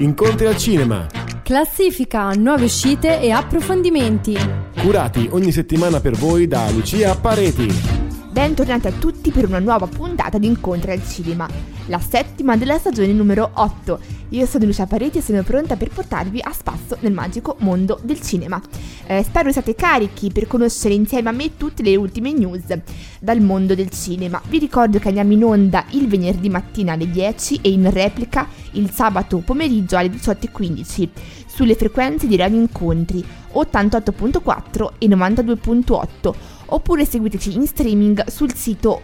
Incontri al cinema. Classifica, nuove uscite e approfondimenti. Curati ogni settimana per voi da Lucia Pareti. Bentornati a tutti per una nuova puntata di Incontri al cinema, la settima della stagione numero 8. Io sono Lucia Pareti e sono pronta per portarvi a spasso nel magico mondo del cinema. Spero siate carichi per conoscere insieme a me tutte le ultime news dal mondo del cinema. Vi ricordo che andiamo in onda il venerdì mattina alle 10 e in replica il sabato pomeriggio alle 18:15 sulle frequenze di Radio Incontri 88.4 e 92.8. Oppure seguiteci in streaming sul sito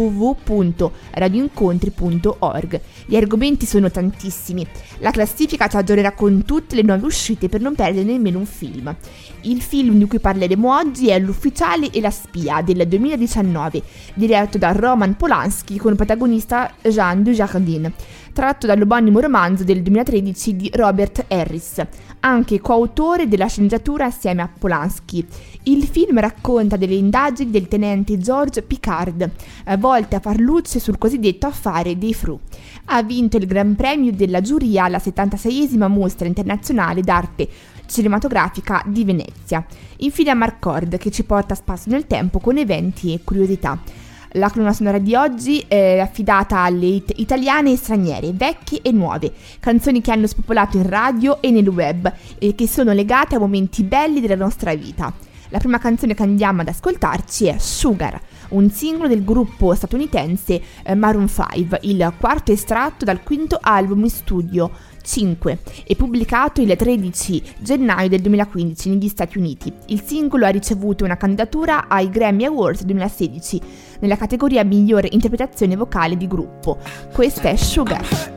www.radioincontri.org. Gli argomenti sono tantissimi. La classifica ci aggiornerà con tutte le nuove uscite per non perdere nemmeno un film. Il film di cui parleremo oggi è L'Ufficiale e la Spia del 2019, diretto da Roman Polanski con protagonista Jean Dujardin, tratto dall'omonimo romanzo del 2013 di Robert Harris, anche coautore della sceneggiatura assieme a Polanski. Il film racconta delle indagini del tenente George Picard, volte a far luce sul cosiddetto affare dei Fru. Ha vinto il Gran Premio della giuria alla 76esima Mostra Internazionale d'Arte Cinematografica di Venezia. Infine a Marcord, che ci porta a spasso nel tempo con eventi e curiosità. La colonna sonora di oggi è affidata alle hit italiane e straniere, vecchie e nuove, canzoni che hanno spopolato in radio e nel web e che sono legate a momenti belli della nostra vita. La prima canzone che andiamo ad ascoltarci è Sugar, un singolo del gruppo statunitense Maroon 5, il quarto estratto dal quinto album in studio 5 e pubblicato il 13 gennaio del 2015 negli Stati Uniti. Il singolo ha ricevuto una candidatura ai Grammy Awards 2016 nella categoria migliore interpretazione vocale di gruppo. Questa è Sugar.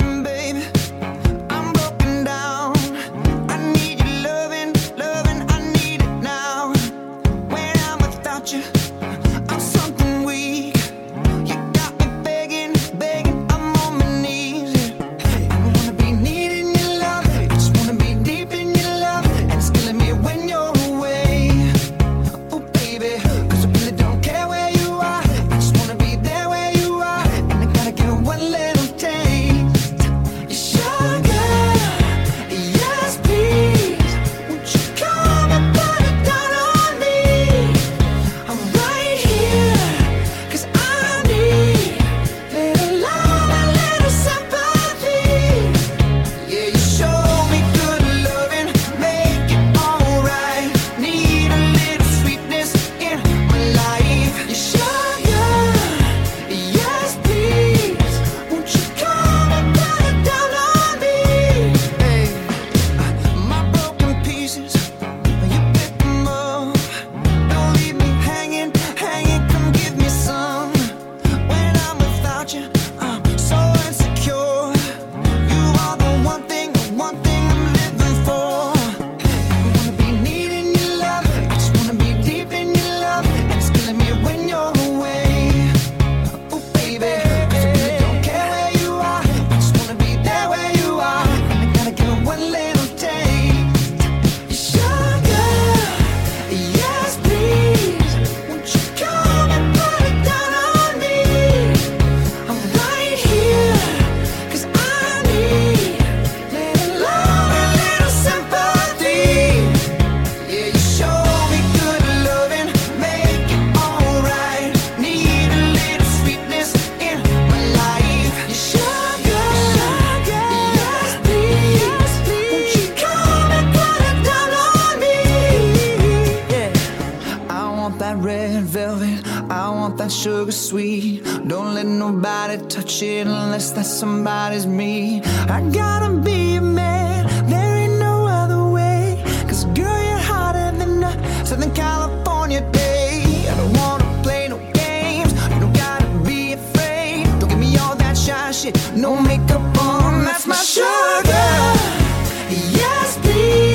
Sugar sweet, don't let nobody touch it unless that somebody's me. I gotta be a man, there ain't no other way. Cause girl, you're hotter than a Southern California day. I don't wanna play no games, you don't gotta be afraid. Don't give me all that shy shit, no makeup on, that's my sugar. Yes, please.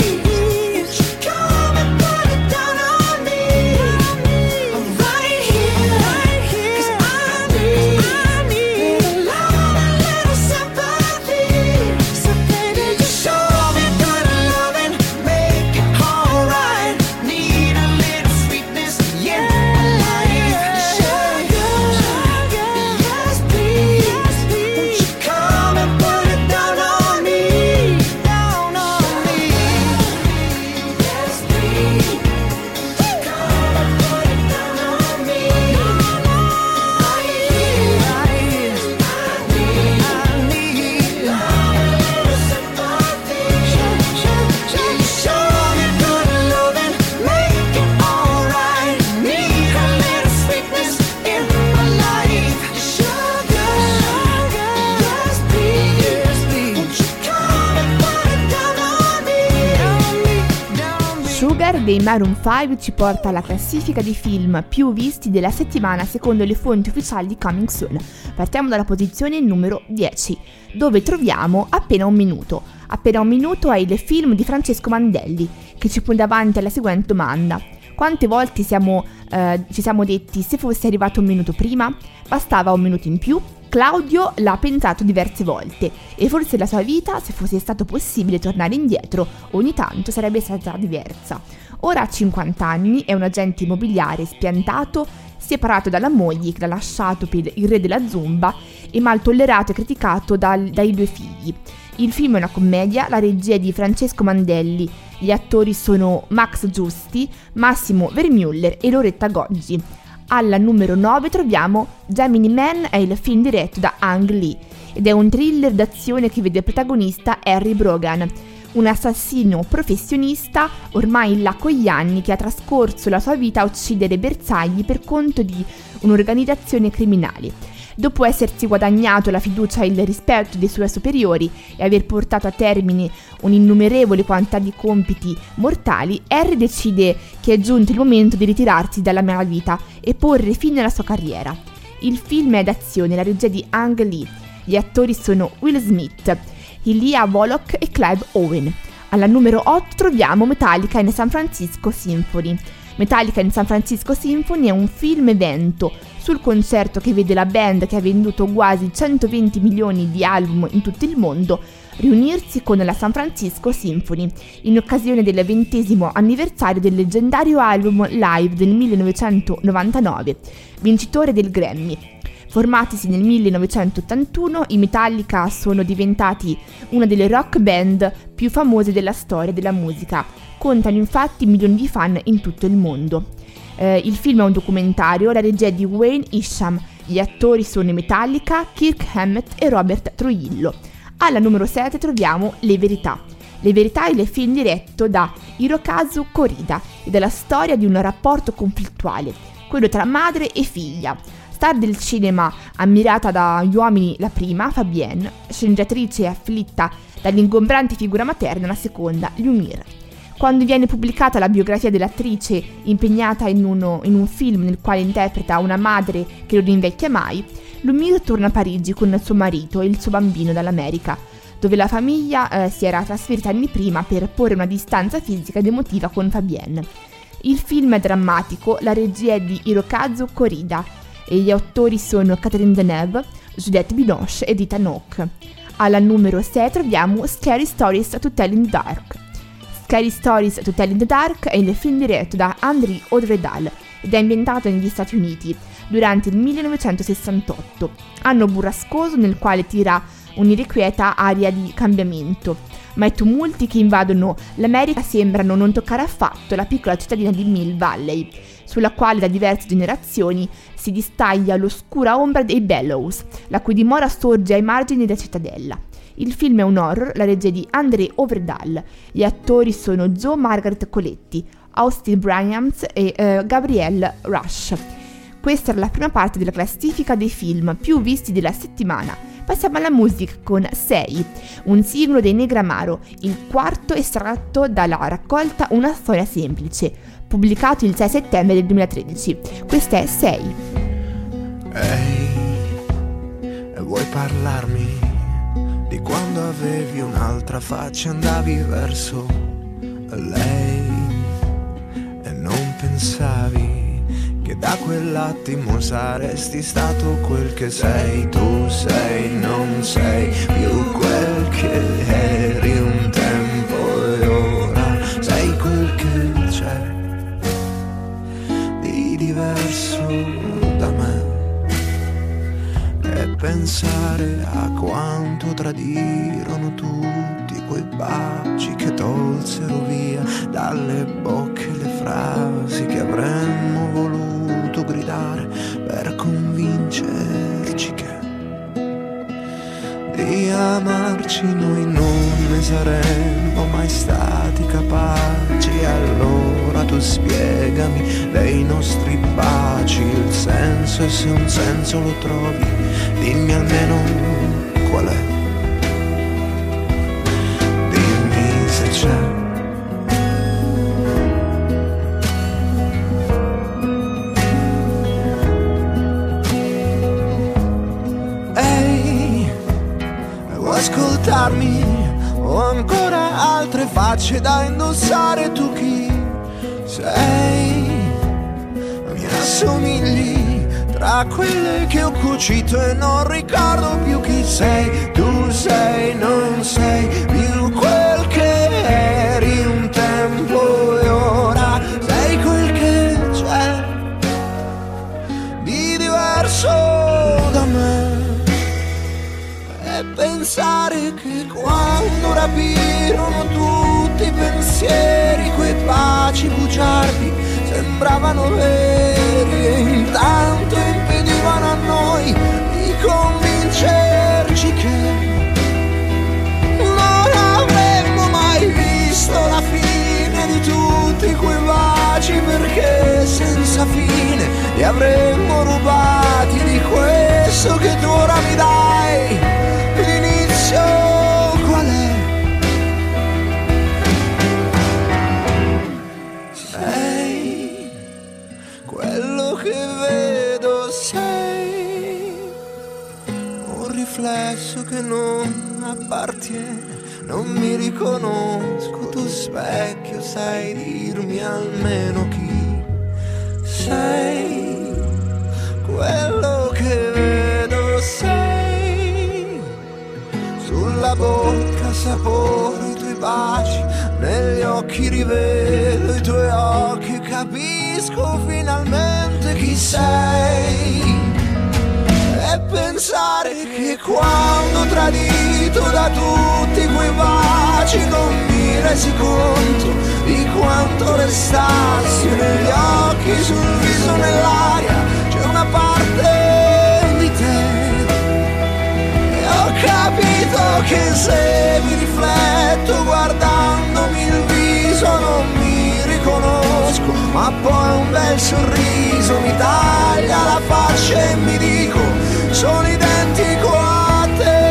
dei Maroon 5 ci porta alla classifica dei film più visti della settimana secondo le fonti ufficiali di Coming Soon. Partiamo dalla posizione numero 10, dove troviamo Appena un minuto. Appena un minuto è il film di Francesco Mandelli, che ci pone davanti alla seguente domanda: quante volte ci siamo detti se fosse arrivato un minuto prima? Bastava un minuto in più? Claudio l'ha pensato diverse volte e forse la sua vita, se fosse stato possibile tornare indietro, ogni tanto sarebbe stata diversa. Ora ha 50 anni, è un agente immobiliare spiantato, separato dalla moglie che l'ha lasciato per il re della Zumba e mal tollerato e criticato dai 2 figli. Il film è una commedia, la regia è di Francesco Mandelli, gli attori sono Max Giusti, Massimo Vermeuller e Loretta Goggi. Alla numero 9 troviamo Gemini Man, è il film diretto da Ang Lee ed è un thriller d'azione che vede protagonista Harry Brogan, un assassino professionista ormai in là con gli anni che ha trascorso la sua vita a uccidere bersagli per conto di un'organizzazione criminale. Dopo essersi guadagnato la fiducia e il rispetto dei suoi superiori e aver portato a termine un'innumerevole quantità di compiti mortali, Harry decide che è giunto il momento di ritirarsi dalla malavita e porre fine alla sua carriera. Il film è d'azione, la regia di Ang Lee. Gli attori sono Will Smith, Elijah Woloch e Clive Owen. Alla numero 8 troviamo Metallica in San Francisco Symphony. Metallica in San Francisco Symphony è un film evento sul concerto che vede la band, che ha venduto quasi 120 milioni di album in tutto il mondo, riunirsi con la San Francisco Symphony in occasione del 20° anniversario del leggendario album live del 1999, vincitore del Grammy. Formatisi nel 1981, i Metallica sono diventati una delle rock band più famose della storia della musica. Contano infatti milioni di fan in tutto il mondo. Il film è un documentario, la regia è di Wayne Isham, gli attori sono i Metallica, Kirk Hammett e Robert Trujillo. Alla numero 7 troviamo Le Verità. Le Verità è il film diretto da Hirokazu Korida ed è la storia di un rapporto conflittuale, quello tra madre e figlia. Star del cinema ammirata dagli uomini la prima, Fabienne, sceneggiatrice afflitta dall'ingombrante figura materna la seconda, Lumire. Quando viene pubblicata la biografia dell'attrice impegnata in un film nel quale interpreta una madre che non invecchia mai, Lumire torna a Parigi con il suo marito e il suo bambino dall'America, dove la famiglia si era trasferita anni prima per porre una distanza fisica ed emotiva con Fabienne. Il film è drammatico, la regia è di Hirokazu Korida e gli autori sono Catherine Deneuve, Juliette Binoche ed Ethan Hawke. Alla numero 6 troviamo Scary Stories to Tell in the Dark. Scary Stories to Tell in the Dark è il film diretto da André Audredal ed è ambientato negli Stati Uniti durante il 1968, anno burrascoso nel quale tira un'irrequieta aria di cambiamento, ma i tumulti che invadono l'America sembrano non toccare affatto la piccola cittadina di Mill Valley, sulla quale da diverse generazioni si distaglia l'oscura ombra dei Bellows, la cui dimora sorge ai margini della cittadella. Il film è un horror, la regia di André Audredal. Gli attori sono Joe Margaret Coletti, Austin Bryant e Gabrielle Rush. Questa era la prima parte della classifica dei film più visti della settimana. Passiamo alla musica con 6, un singolo dei Negramaro, il quarto estratto dalla raccolta Una storia semplice, pubblicato il 6 settembre del 2013. Questa è 6. Ehi, vuoi parlarmi di quando avevi un'altra faccia, andavi verso lei e non pensavi che da quell'attimo saresti stato quel che sei. Tu sei, non sei più quel che eri un tempo e ora sei quel che c'è di diverso da me. E pensare a quanto tradirono tutti quei baci che tolsero via dalle bocche le frasi che avremmo voluto gridare per convincerci che di amarci noi non ne saremmo mai stati capaci. Allora tu spiegami dei nostri baci il senso, e se un senso lo trovi dimmi almeno qual è. Dimmi se c'è. le facce da indossare. Tu chi sei? Mi assomigli tra quelle che ho cucito e non ricordo più chi sei. Tu sei, non sei più quel che eri un tempo e ora sei quel che c'è di diverso da me. E pensare che quando rapirono tutti i pensieri, quei baci bugiardi sembravano veri e intanto impedivano a noi di convincerci che non avremmo mai visto la fine di tutti quei baci, perché senza fine li avremmo rubati di questo che tu ora mi dai. L'inizio qual è? Sei quello che vedo, sei un riflesso che non appartiene. Non mi riconosco, tu specchio sai dirmi almeno chi sei. Quello che vedo sei, sulla bocca sapore i tuoi baci, negli occhi rivedo i tuoi occhi, capisco finalmente chi sei. E pensare che quando tradito da tutti quei baci non mi resi conto di quanto restassi negli occhi, sul viso, nell'aria, c'è una parte di te. E ho capito che se mi rifletto guardandomi il viso non mi riconosco, ma poi un bel sorriso mi taglia la faccia e mi dico sono identico a te.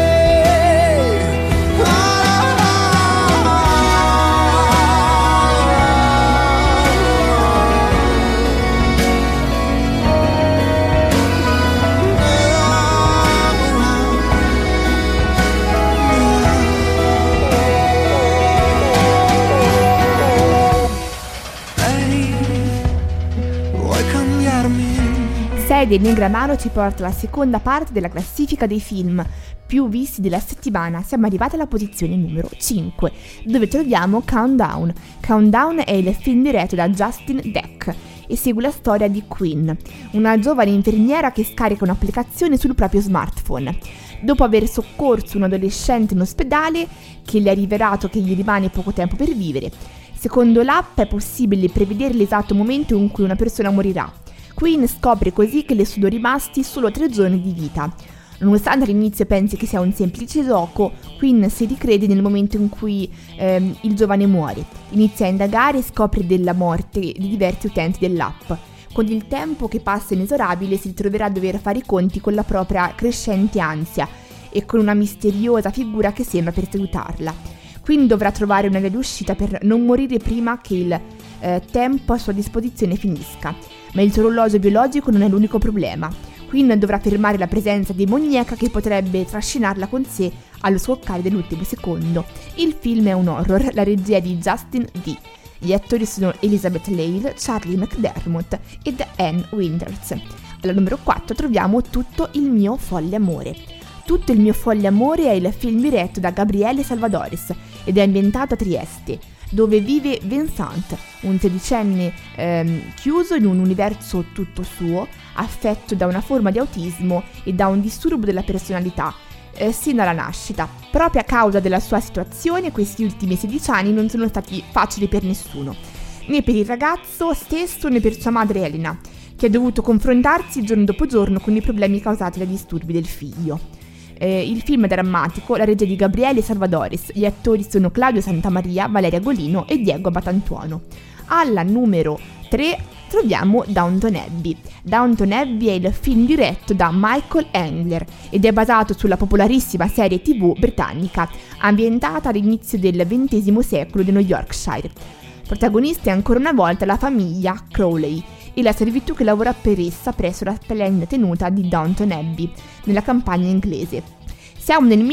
Del Negramaro ci porta alla seconda parte della classifica dei film più visti della settimana. Siamo arrivati alla posizione numero 5, dove troviamo Countdown. Countdown è il film diretto da Justin Deck e segue la storia di Quinn, una giovane infermiera che scarica un'applicazione sul proprio smartphone. Dopo aver soccorso un adolescente in ospedale che le ha rivelato che gli rimane poco tempo per vivere, secondo l'app è possibile prevedere l'esatto momento in cui una persona morirà. Quinn scopre così che le sono rimasti solo 3 giorni di vita. Nonostante all'inizio pensi che sia un semplice gioco, Quinn si ricrede nel momento in cui il giovane muore. Inizia a indagare e scopre della morte di diversi utenti dell'app. Con il tempo che passa inesorabile si ritroverà a dover fare i conti con la propria crescente ansia e con una misteriosa figura che sembra perseguitarla. Quinn dovrà trovare una via d'uscita per non morire prima che il tempo a sua disposizione finisca. Ma il suo orologio biologico non è l'unico problema. Quinn dovrà fermare la presenza demoniaca che potrebbe trascinarla con sé allo scoccare dell'ultimo secondo. Il film è un horror, la regia è di Justin D. Gli attori sono Elizabeth Lale, Charlie McDermott ed Anne Winters. Alla numero 4 troviamo Tutto il mio folle amore. Tutto il mio folle amore è il film diretto da Gabriele Salvadores ed è ambientato a Trieste, dove vive Vincent, un 16enne chiuso in un universo tutto suo, affetto da una forma di autismo e da un disturbo della personalità, sin dalla nascita. Proprio a causa della sua situazione, questi ultimi 16 anni non sono stati facili per nessuno, né per il ragazzo stesso né per sua madre Elena, che ha dovuto confrontarsi giorno dopo giorno con i problemi causati dai disturbi del figlio. Il film è drammatico, la regia di Gabriele Salvadores, gli attori sono Claudio Santamaria, Valeria Golino e Diego Batantuono. Alla numero 3 troviamo Downton Abbey. Downton Abbey è il film diretto da Michael Engler ed è basato sulla popolarissima serie TV britannica, ambientata all'inizio del XX secolo dello Yorkshire. Protagonista è ancora una volta la famiglia Crowley e la servitù che lavora per essa presso la splendida tenuta di Downton Abbey, nella campagna inglese. Siamo nel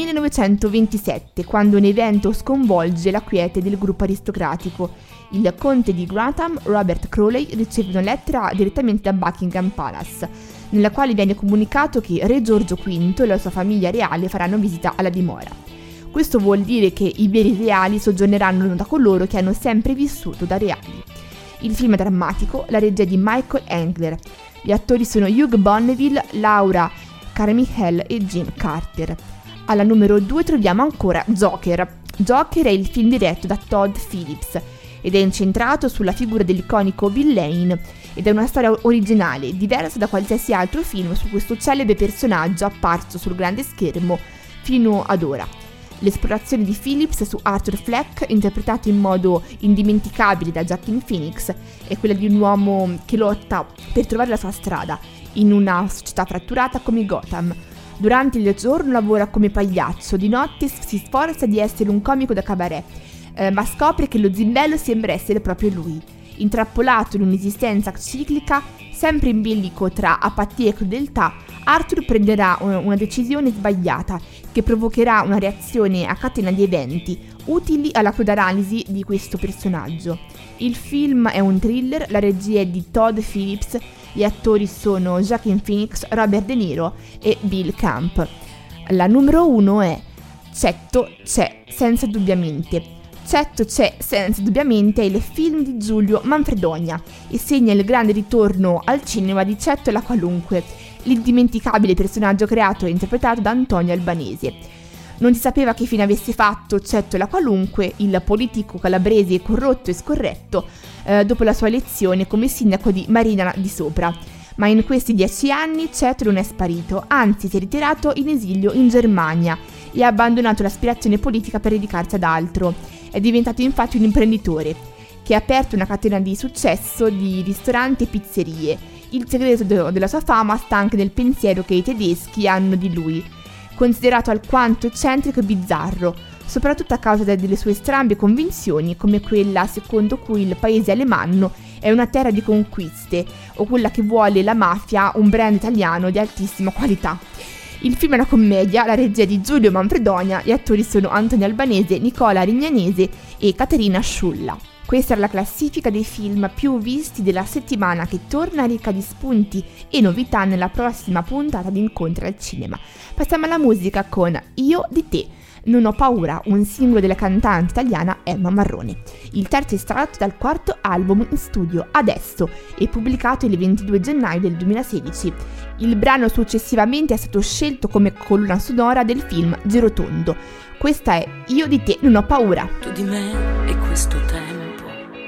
1927, quando un evento sconvolge la quiete del gruppo aristocratico. Il conte di Grantham, Robert Crawley, riceve una lettera direttamente da Buckingham Palace, nella quale viene comunicato che Re Giorgio V e la sua famiglia reale faranno visita alla dimora. Questo vuol dire che i veri reali soggiorneranno da coloro che hanno sempre vissuto da reali. Il film è drammatico, la regia è di Michael Engler. Gli attori sono Hugh Bonneville, Laura Carmichael e Jim Carter. Alla numero 2 troviamo ancora Joker. Joker è il film diretto da Todd Phillips ed è incentrato sulla figura dell'iconico villain ed è una storia originale, diversa da qualsiasi altro film su questo celebre personaggio apparso sul grande schermo fino ad ora. L'esplorazione di Phillips su Arthur Fleck, interpretato in modo indimenticabile da Joaquin Phoenix, è quella di un uomo che lotta per trovare la sua strada in una società fratturata come Gotham. Durante il giorno lavora come pagliaccio, di notte si sforza di essere un comico da cabaret, ma scopre che lo zimbello sembra essere proprio lui. Intrappolato in un'esistenza ciclica, sempre in bilico tra apatia e crudeltà, Arthur prenderà una decisione sbagliata che provocherà una reazione a catena di eventi utili alla cruda analisi di questo personaggio. Il film è un thriller, la regia è di Todd Phillips, gli attori sono Joaquin Phoenix, Robert De Niro e Bill Camp. La numero 1 è Cetto c'è senza dubbiamente. Cetto c'è senza dubbiamente è il film di Giulio Manfredonia e segna il grande ritorno al cinema di Cetto e la Qualunque, l'indimenticabile personaggio creato e interpretato da Antonio Albanese. Non si sapeva che fine avesse fatto Cetto e la Qualunque, il politico calabrese corrotto e scorretto, dopo la sua elezione come sindaco di Marina di Sopra. Ma in questi 10 anni Cetto non è sparito, anzi si è ritirato in esilio in Germania e ha abbandonato l'aspirazione politica per dedicarsi ad altro. È diventato infatti un imprenditore che ha aperto una catena di successo di ristoranti e pizzerie. Il segreto della sua fama sta anche nel pensiero che i tedeschi hanno di lui, considerato alquanto eccentrico e bizzarro, soprattutto a causa delle sue strambe convinzioni, come quella secondo cui il paese alemanno è una terra di conquiste, o quella che vuole la mafia un brand italiano di altissima qualità. Il film è una commedia, la regia è di Giulio Manfredonia, gli attori sono Antonio Albanese, Nicola Rignanese e Caterina Sciulla. Questa era la classifica dei film più visti della settimana, che torna ricca di spunti e novità nella prossima puntata di Incontri al Cinema. Passiamo alla musica con Io di te. Non ho paura, un singolo della cantante italiana Emma Marrone. Il terzo estratto dal quarto album in studio Adesso e pubblicato il 22 gennaio del 2016. Il brano successivamente è stato scelto come colonna sonora del film Girotondo. Questa è Io di te, non ho paura. Tu di me e questo tempo,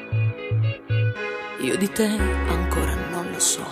io di te ancora non lo so.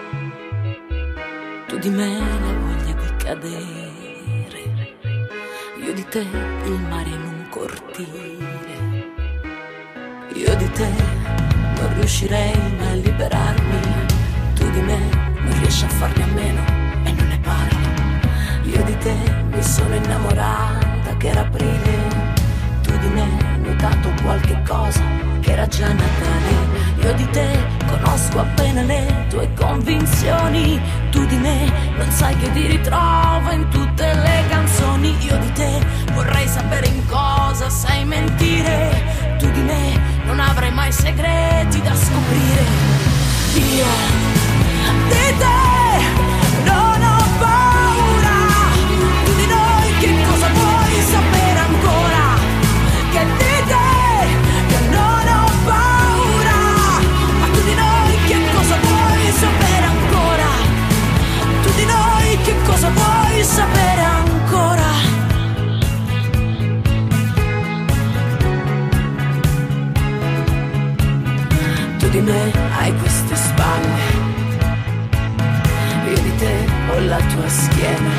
Tu di me la voglia di cadere, io di te il mare in un cortile. Io di te non riuscirei mai a liberarmi. Tu di me non riesci a farne a meno e non ne parli. Io di te mi sono innamorata che era aprile. Tu di me hai notato qualche cosa che era già Natale. Io di te conosco appena le tue convinzioni. Tu di me non sai che ti ritrovo in tutte le canzoni. Io di te vorrei sapere in cosa sai mentire. Tu di me non avrai mai segreti da scoprire. Io di te non ho paura. Tu di noi che cosa vuoi sapere ancora? Che di te che non ho paura. Ma tu di noi che cosa vuoi sapere ancora? Tu di noi che cosa vuoi sapere ancora? Tu di me hai queste spalle, io di te ho la tua schiena.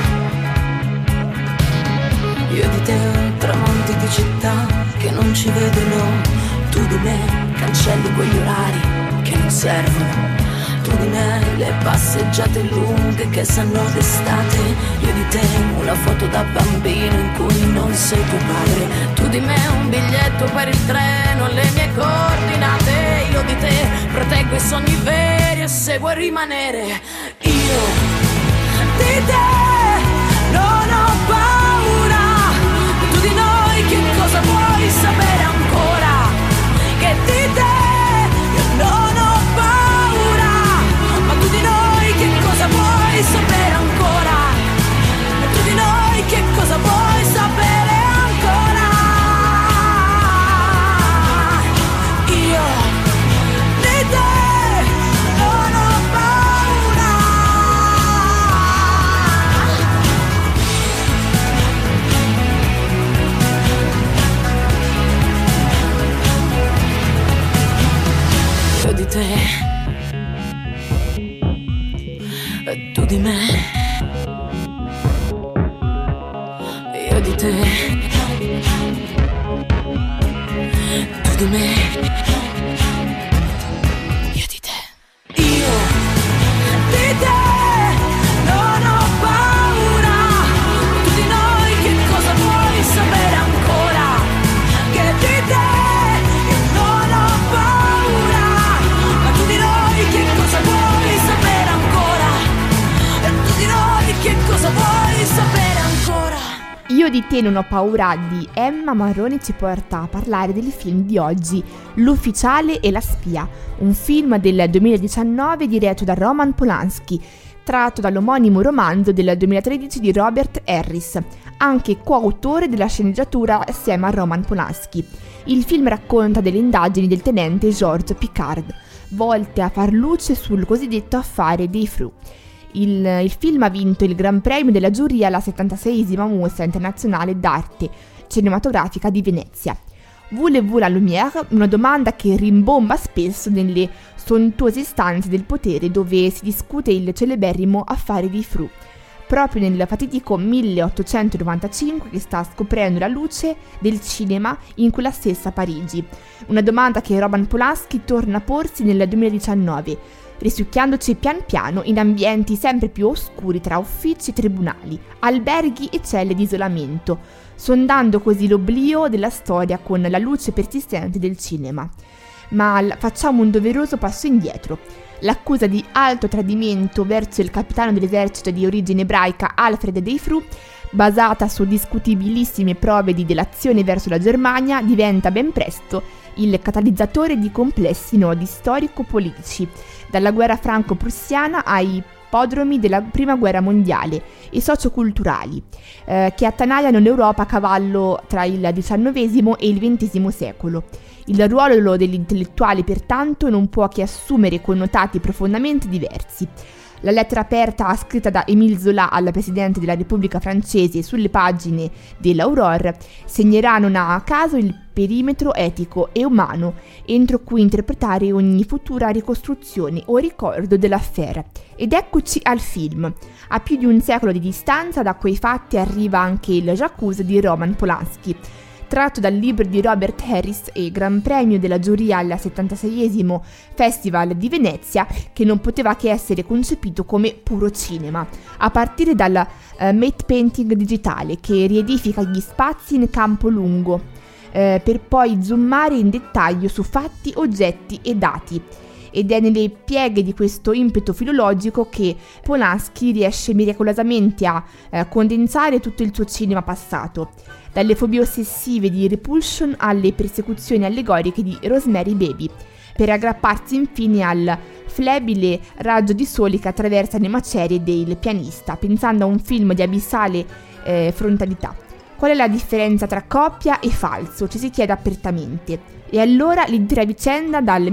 Io di te ho tramonti di città che non ci vedono. Tu di me cancelli quegli orari che non servono. Tu di me hai le passeggiate lunghe che sanno d'estate. Io di te una foto da bambino in cui non sei tuo padre. Tu di me un biglietto per il treno, le mie coordinate. Io di te proteggo i sogni veri e se vuoi rimanere. Io di te non ho paura. sapere ancora che di te io non ho paura. Ma tu di noi che cosa vuoi sapere ancora? E tu di noi che cosa vuoi sapere ancora? Io di te non ho paura. Io di te e tu di me. Io di te, tu di me. Io di te. Io di te non ho paura. Tu di noi che cosa vuoi sapere ancora? Che di te io non ho paura. Ma tu di noi che cosa vuoi sapere ancora? E tu di noi che cosa vuoi sapere ancora? Io di te non ho paura di Emma Marrone ci porta a parlare del film di oggi, L'ufficiale e la spia, un film del 2019 diretto da Roman Polanski, tratto dall'omonimo romanzo del 2013 di Robert Harris, anche coautore della sceneggiatura assieme a Roman Polanski. Il film racconta delle indagini del tenente George Picard, volte a far luce sul cosiddetto affare dei Fru. Il film ha vinto il Gran Premio della giuria alla 76esima Mostra internazionale d'arte cinematografica di Venezia. Voulez-vous la lumière? Una domanda che rimbomba spesso nelle sontuose stanze del potere dove si discute il celeberrimo affare dei Fru, proprio nel fatidico 1895 che sta scoprendo la luce del cinema in quella stessa Parigi. Una domanda che Roman Polanski torna a porsi nel 2019, risucchiandoci pian piano in ambienti sempre più oscuri tra uffici, tribunali, alberghi e celle di isolamento, sondando così l'oblio della storia con la luce persistente del cinema. Ma facciamo un doveroso passo indietro. L'accusa di alto tradimento verso il capitano dell'esercito di origine ebraica Alfred dei Fru, basata su discutibilissime prove di delazione verso la Germania, diventa ben presto il catalizzatore di complessi nodi storico-politici, dalla guerra franco-prussiana ai podromi della Prima Guerra Mondiale e socioculturali, che attanaiano l'Europa a cavallo tra il XIX e il XX secolo. Il ruolo dell'intellettuale, pertanto, non può che assumere connotati profondamente diversi. La lettera aperta scritta da Émile Zola alla Presidente della Repubblica francese sulle pagine dell'Aurore segnerà non a caso il perimetro etico e umano entro cui interpretare ogni futura ricostruzione o ricordo dell'affaire. Ed eccoci al film. A più di un secolo di distanza da quei fatti arriva anche il J'accuse di Roman Polanski, tratto dal libro di Robert Harris e Gran Premio della giuria al 76esimo Festival di Venezia, che non poteva che essere concepito come puro cinema, a partire dal matte painting digitale che riedifica gli spazi in campo lungo, per poi zoomare in dettaglio su fatti, oggetti e dati. Ed è nelle pieghe di questo impeto filologico che Polanski riesce miracolosamente a condensare tutto il suo cinema passato, dalle fobie ossessive di Repulsion alle persecuzioni allegoriche di Rosemary Baby, per aggrapparsi infine al flebile raggio di sole che attraversa le macerie del pianista, pensando a un film di abissale frontalità. Qual è la differenza tra coppia e falso? Ci si chiede apertamente. E allora l'intera vicenda dal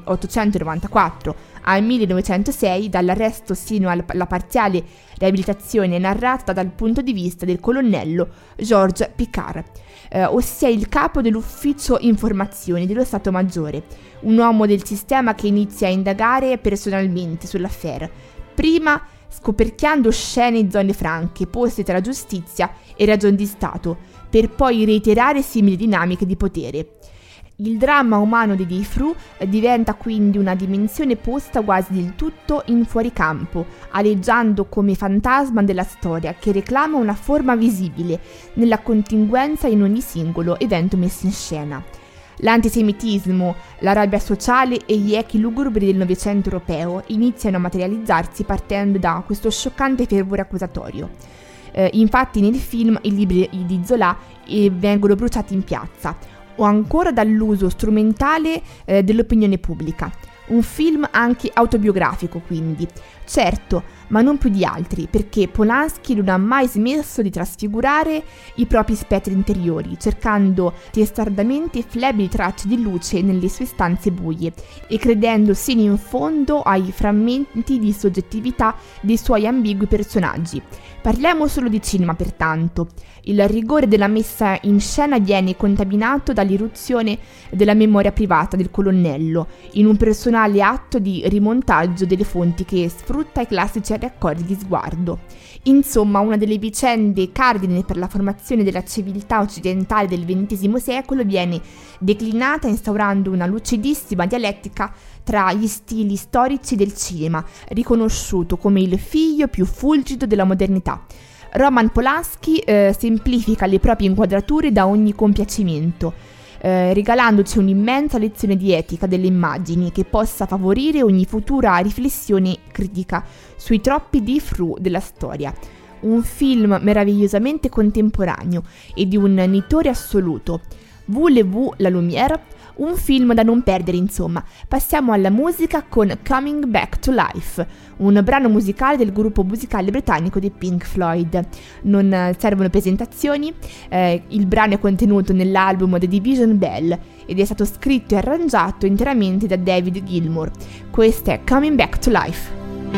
1894 al 1906, dall'arresto sino alla parziale riabilitazione, è narrata dal punto di vista del colonnello George Picard, ossia il capo dell'ufficio informazioni dello Stato Maggiore, un uomo del sistema che inizia a indagare personalmente sull'affaire, prima scoperchiando scene e zone franche poste tra giustizia e ragion di Stato, per poi reiterare simili dinamiche di potere. Il dramma umano di dei Fru diventa quindi una dimensione posta quasi del tutto in fuoricampo, aleggiando come fantasma della storia che reclama una forma visibile nella contingenza in ogni singolo evento messo in scena. L'antisemitismo, la rabbia sociale e gli echi lugubri del Novecento europeo iniziano a materializzarsi partendo da questo scioccante fervore accusatorio. Infatti nel film i libri di Zola vengono bruciati in piazza. o ancora dall'uso strumentale dell'opinione pubblica. Un film anche autobiografico, quindi. Certo, ma non più di altri, perché Polanski non ha mai smesso di trasfigurare i propri spettri interiori, cercando testardamente flebili tracce di luce nelle sue stanze buie e credendo sino in fondo ai frammenti di soggettività dei suoi ambigui personaggi. Parliamo solo di cinema, pertanto. Il rigore della messa in scena viene contaminato dall'irruzione della memoria privata del colonnello, in un personale atto di rimontaggio delle fonti che sfrutta i classici raccordi di sguardo. Insomma, una delle vicende cardine per la formazione della civiltà occidentale del XX secolo viene declinata instaurando una lucidissima dialettica tra gli stili storici del cinema, riconosciuto come il figlio più fulgido della modernità. Roman Polanski semplifica le proprie inquadrature da ogni compiacimento, regalandoci un'immensa lezione di etica delle immagini che possa favorire ogni futura riflessione critica sui troppi di-fru della storia. Un film meravigliosamente contemporaneo e di un nitore assoluto. Voulez-vous la lumière? Un film da non perdere, insomma. Passiamo alla musica con Coming Back to Life, un brano musicale del gruppo musicale britannico dei Pink Floyd. Non servono presentazioni, il brano è contenuto nell'album The Division Bell ed è stato scritto e arrangiato interamente da David Gilmour. Questo è Coming Back to Life.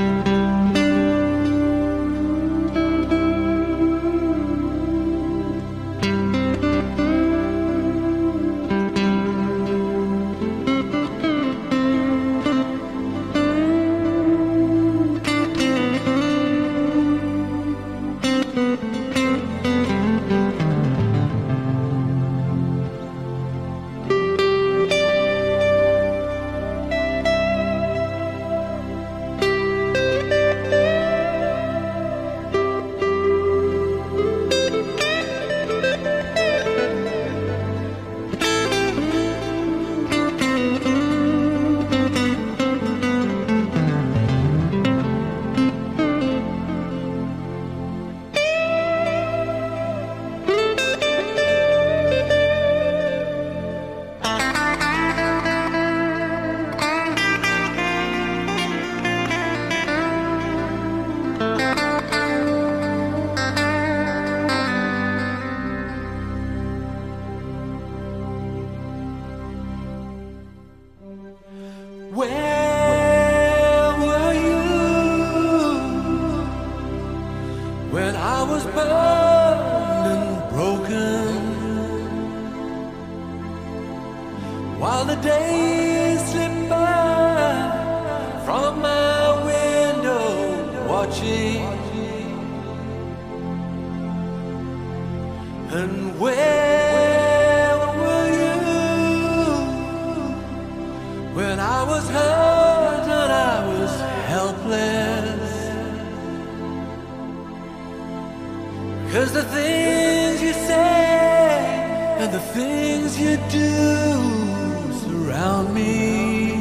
While the days slip by from my window watching, and where were you when I was hurt and I was helpless? 'Cause the things you say and the things you do surround me,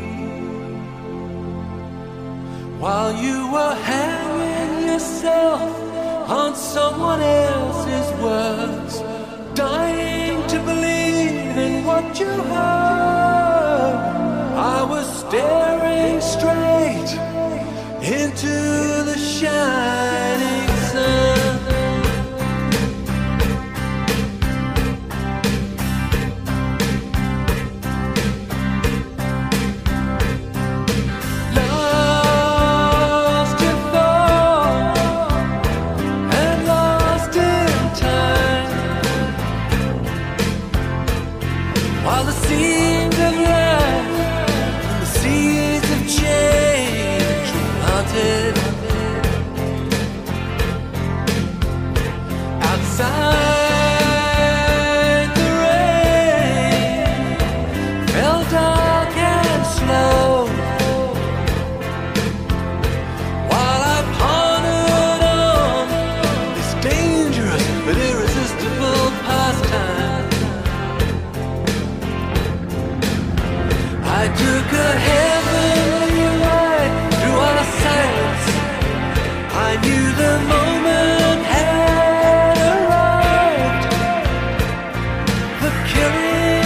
while you were hanging yourself on someone else's words, dying to believe in what you heard. I was staring straight into the shining sun. While the seeds of life and the seeds of change were planted outside, the rain fell dark and slow, while I pondered on this dangerous but irresistible pastime. I took a heavenly ride through our silence. I knew the moment had arrived. The killing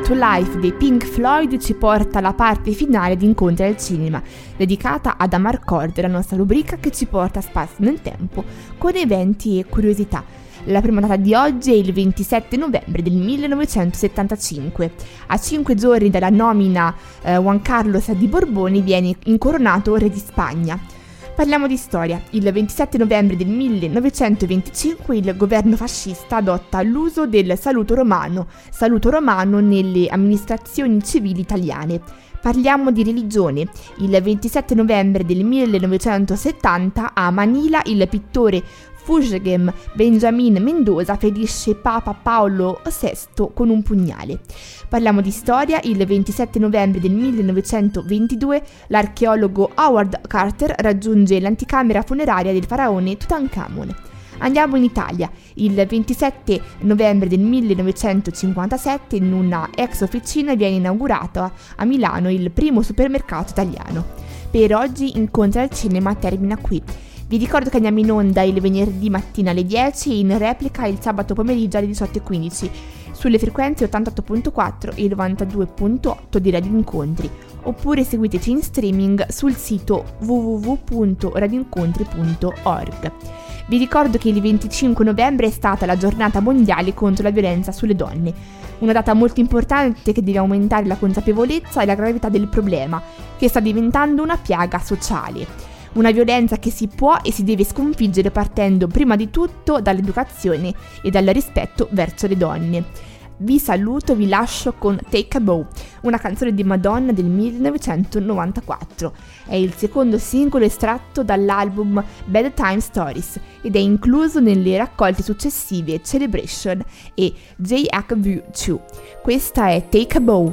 to Life dei Pink Floyd ci porta alla parte finale di Incontri al Cinema, dedicata ad Amarcord, la nostra rubrica che ci porta a spazio nel tempo con eventi e curiosità. La prima data di oggi è il 27 novembre del 1975. A 5 giorni dalla nomina Juan Carlos di Borboni viene incoronato re di Spagna. Parliamo di storia. Il 27 novembre del 1925 il governo fascista adotta l'uso del saluto romano nelle amministrazioni civili italiane. Parliamo di religione. Il 27 novembre del 1970 a Manila il pittore Fulgem Benjamin Mendoza ferisce Papa Paolo VI con un pugnale. Parliamo di storia. Il 27 novembre del 1922 l'archeologo Howard Carter raggiunge l'anticamera funeraria del faraone Tutankhamon. Andiamo in Italia. Il 27 novembre del 1957 in una ex officina viene inaugurato a Milano il primo supermercato italiano. Per oggi Incontri al Cinema termina qui. Vi ricordo che andiamo in onda il venerdì mattina alle 10 e in replica il sabato pomeriggio alle 18:15 sulle frequenze 88.4 e 92.8 di Radio Incontri, oppure seguiteci in streaming sul sito www.radioincontri.org. Vi ricordo che il 25 novembre è stata la giornata mondiale contro la violenza sulle donne, una data molto importante che deve aumentare la consapevolezza e la gravità del problema, che sta diventando una piaga sociale. Una violenza che si può e si deve sconfiggere partendo prima di tutto dall'educazione e dal rispetto verso le donne. Vi saluto, vi lascio con Take a Bow, una canzone di Madonna del 1994. È il secondo singolo estratto dall'album Bad Time Stories ed è incluso nelle raccolte successive Celebration e JHV2. Questa è Take a Bow.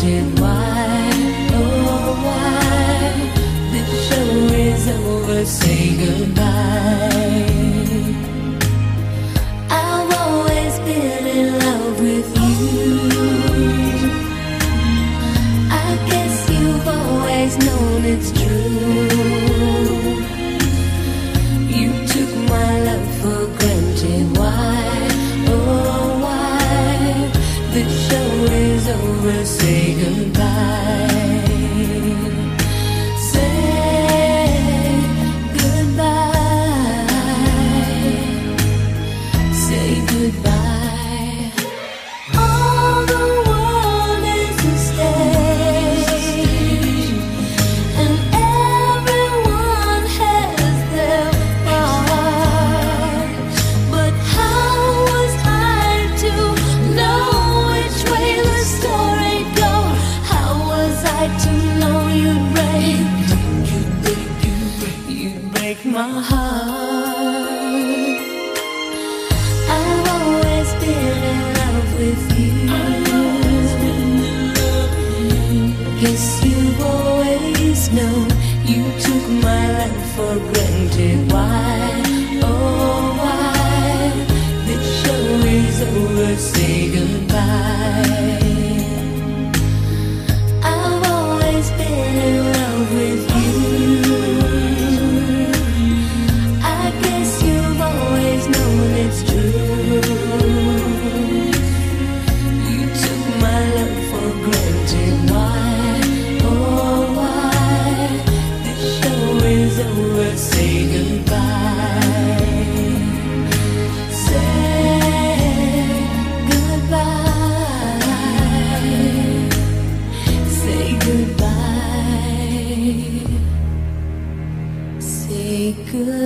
Say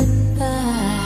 goodbye.